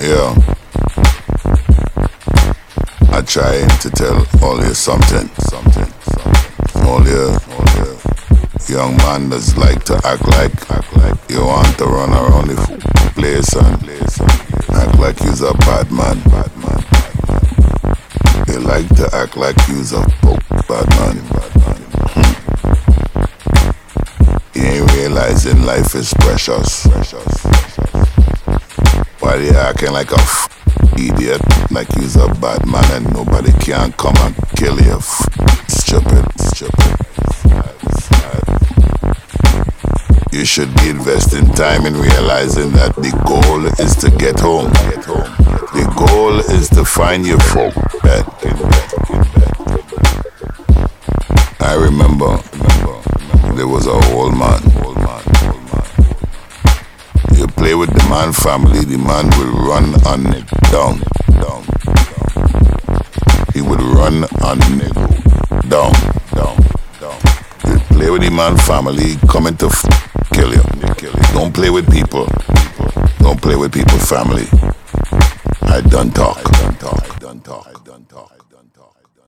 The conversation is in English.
Yeah, I trying to tell all you something. All you young man that's like to act like you want to run around the place and act like you's a bad man. You like to act like you's a bad man. You ain't realizing life is precious. While you acting like a idiot, like you's a bad man and nobody can come and kill you. Stupid. You should be investing time in realizing that the goal is to get home. The goal is to find your folk bed. I remember there was a old man. You play with the man family, the man will run on it down. He would run on it down. You play with the man family, coming to kill you. Don't play with people. Don't play with people family. I done talk.